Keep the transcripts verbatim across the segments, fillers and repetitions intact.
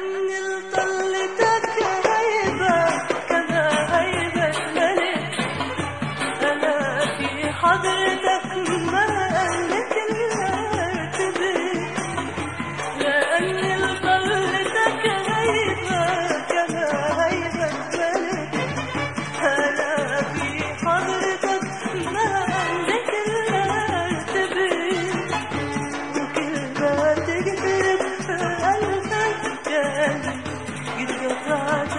لأني لطلتك هيبة كما هيبة ملك. أنا في حضرتك ما قلت الارتبك، لأني لطلتك هيبة كما هيبة ملك. أنا في حضرتك ما قلت الارتبك، وكلمة تقدر قلبك كان قد قطعت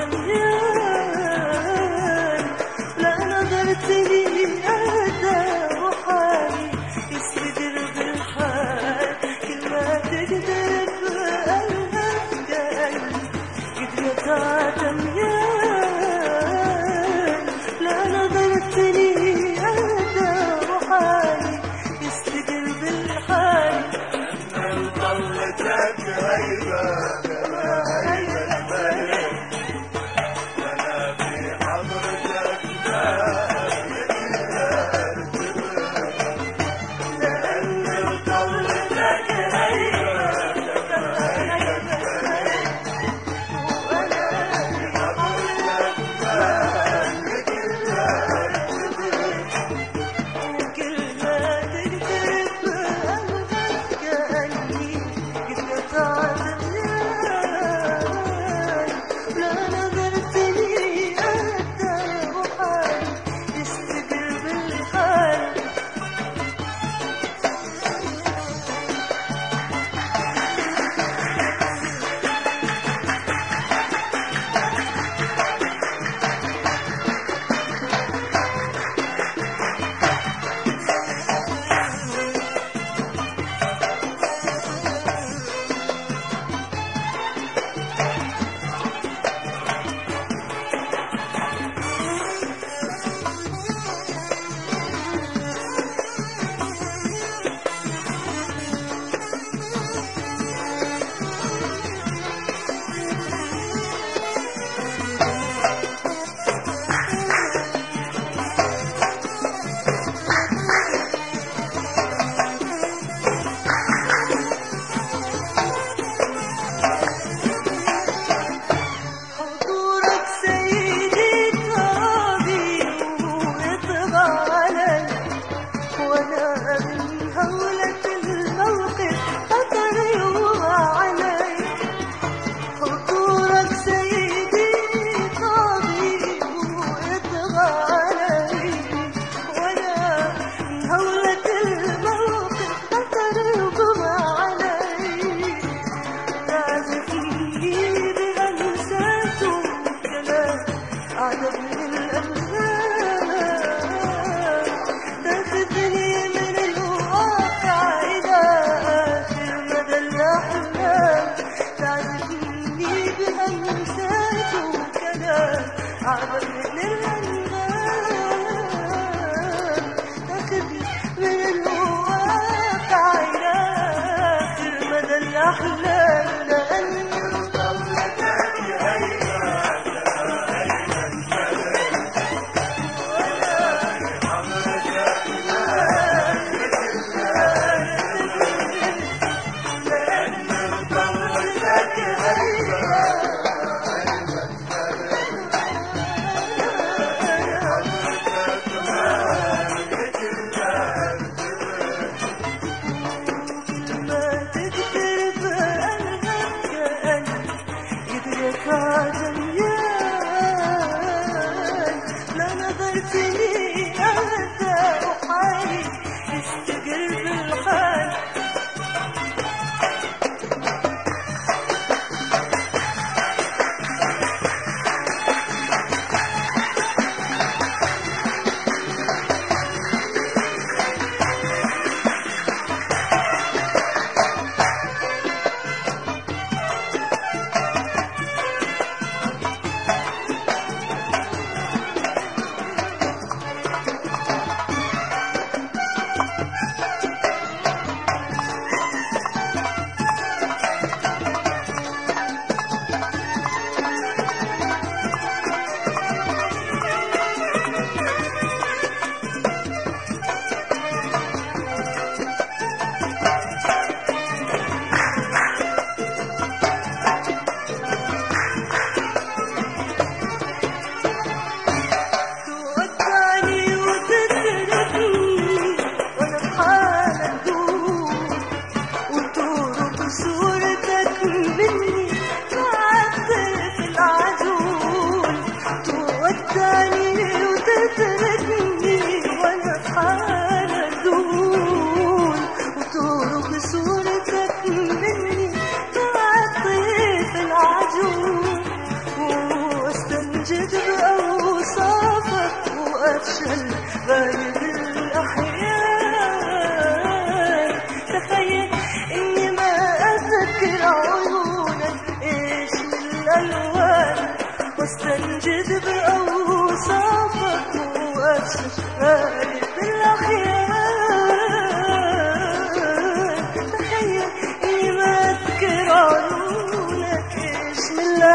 ميال. لا نظرت لي أهدى وحالي يستدر بالحال، كلمة تقدر قلبك كان قد قطعت ميال. لا نظرت لي أهدى وحالي يستدر بالحال. من طلتك هيبة كما هيبة ملك. أنا في حضرتك ما أملك الارتباك، لأني طلتك هيبة كما هيبة ملك. وأنا في حضرتك ما أملك الارتباك، وكلمة تقدر بقلبك كأني قد قطعت ميال. لا نظرت لي أهدى وحالي يستقر بالحال. حضورك سيدي طابي ويطغى علي، وانا من هولة الموقف خطر يوقع علي. حضورك سيدي طابي ويطغى علي، وانا من هولة الموقف خطر يوقع علي. تعزفني بأنسات كلام أعذب من الأنغام، تاخذني من الواقع إلى آخر مدى الأحلام. تعزفني بأنسات كلام أعذب من الأنغام، تاخذني من الواقع إلى آخر مدى الأحلام. لأني طلتك هيبة كما هيبة ملك. وأنا في حضرتك ما أملك الارتباك، لأني طلتك هيبة هيبة ملك. حضرتك ما أملك الارتباك، ما تقدر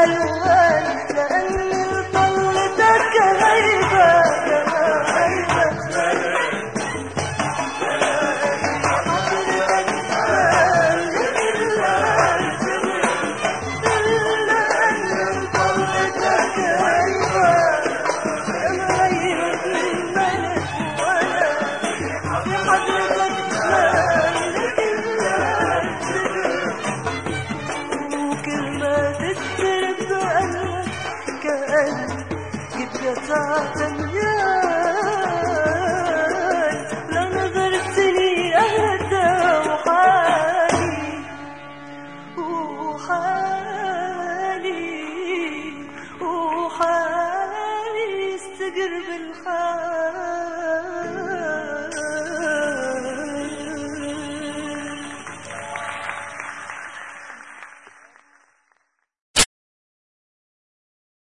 الوان